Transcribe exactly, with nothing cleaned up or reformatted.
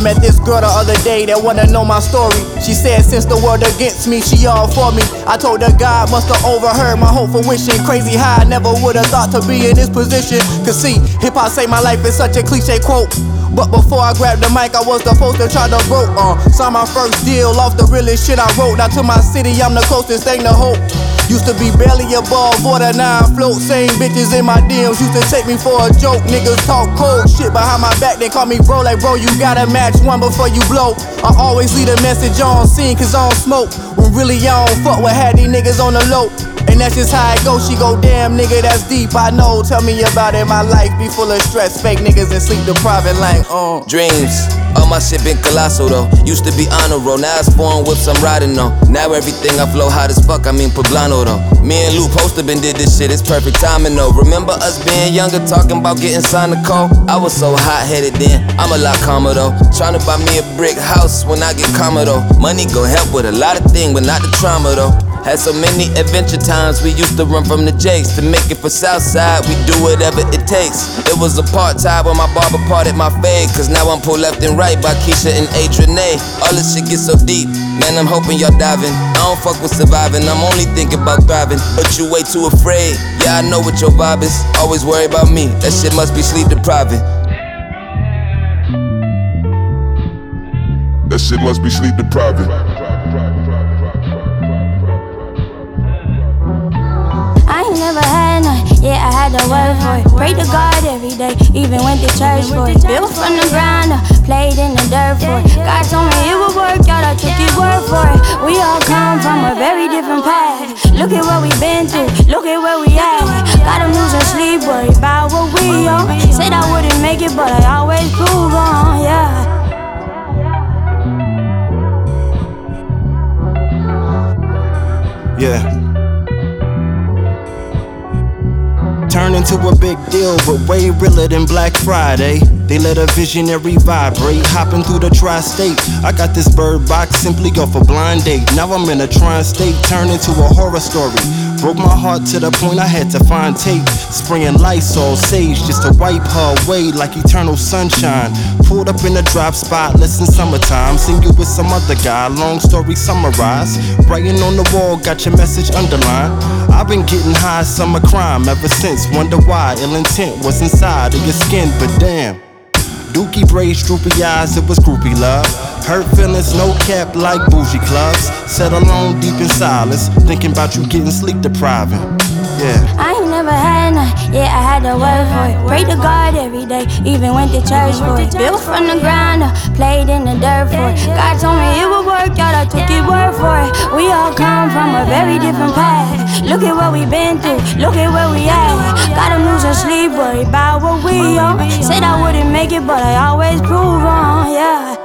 met this girl the other day that wanna know my story. She said since the world against me, she all for me. I told her God must've overheard my hope for wishing. Crazy how I never would've thought to be in this position. Cause see, hip-hop say my life is such a cliche quote, but before I grabbed the mic, I was the poster try to broke. Uh, signed my first deal off the realest shit I wrote. Now to my city, I'm the closest thing to hope. Used to be barely above water, now I float. Same bitches in my D Ms used to take me for a joke. Niggas talk cold shit behind my back, they call me bro. Like bro, you gotta match one before you blow. I always leave a message on scene cause I don't smoke, when really I don't fuck with had these niggas on the low. And that's just how it goes. She go, damn nigga, that's deep, I know. Tell me about it, my life be full of stress. Fake niggas and sleep depriving like, uh Dreams, all my shit been colossal though. Used to be honor roll, now it's foreign whips I'm riding on. Now everything I flow hot as fuck, I mean poblano though. Me and Lou Poster been did this shit, it's perfect timing though. Remember us being younger, talking about getting signed to call? I was so hot-headed then, I'm a lot calmer though. Tryna buy me a brick house when I get calmer though. Money gon' help with a lot of things, but not the trauma though. Had so many adventure times, we used to run from the jakes. To make it for Southside, we do whatever it takes. It was a part-time when my barber parted my fade, cause now I'm pulled left and right by Keisha and Adrienne. All this shit gets so deep, man, I'm hoping y'all diving. I don't fuck with surviving, I'm only thinking about thriving. But you way too afraid, yeah I know what your vibe is. Always worry about me, that shit must be sleep depriving. That shit must be sleep depriving. I ain't never had none, yeah, I had to work for it. Pray to God every day, even went to church for it. Built from the ground up, played in the dirt for it. God told me it would work out, I took his word for it. We all come from a very different path. Look at what we been through, look at where we at. Got them losing sleep, worried about what we on. Said I wouldn't make it, but I always prove on, yeah. Yeah. Turn into a big deal, but way realer than Black Friday. They let a visionary vibrate, hopping through the tri-state. I got this bird box simply off a blind date. Now I'm in a tri-state, turned into a horror story. Broke my heart to the point I had to find tape. Spraying Lysol sage just to wipe her away like eternal sunshine. Pulled up in a drop spot, less than summertime. Seen you with some other guy, long story summarized. Writing on the wall, got your message underlined. I've been getting high summer crime ever since. Wonder why ill intent was inside of your skin, but damn. Dookie braids, droopy eyes, it was groupie love. Hurt feelings, no cap like bougie clubs. Sat alone deep in silence, thinking about you getting sleep depriving. Yeah. I ain't never had none, yeah, I had to work for it. Pray to God every day, even went to church for it. Built from the ground up, played in the dirt for it. God told me it would work out, I took his word for it. We all come from a very different path. Look at what we been through, look at where we at. Got them losing sleep, worried about what we on. Said I wouldn't make it, but I always prove on, yeah.